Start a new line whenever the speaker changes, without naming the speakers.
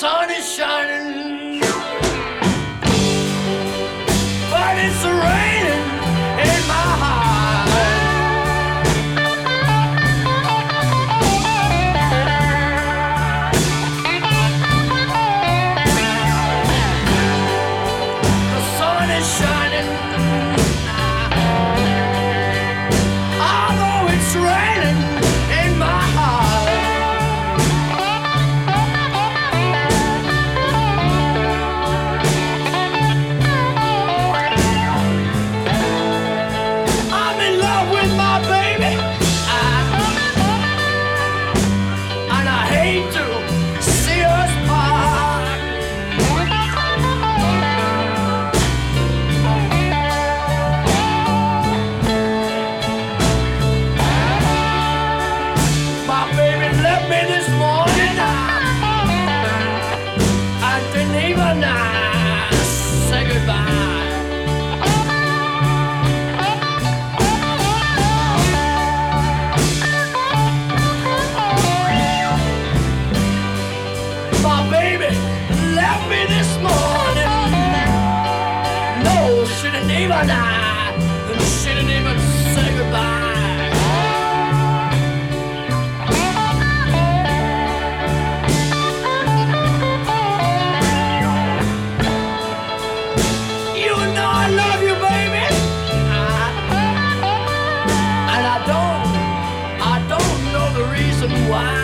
sun is shining, but it's raining in my heart. The sun is shining, although it's raining in my heart. I'm in love with my baby, and I hate to see us part. My baby left me this morning, I didn't even say goodbye. My baby left me this morning. No, she didn't even say goodbye. You know I love you, baby, and I don't know the reason why.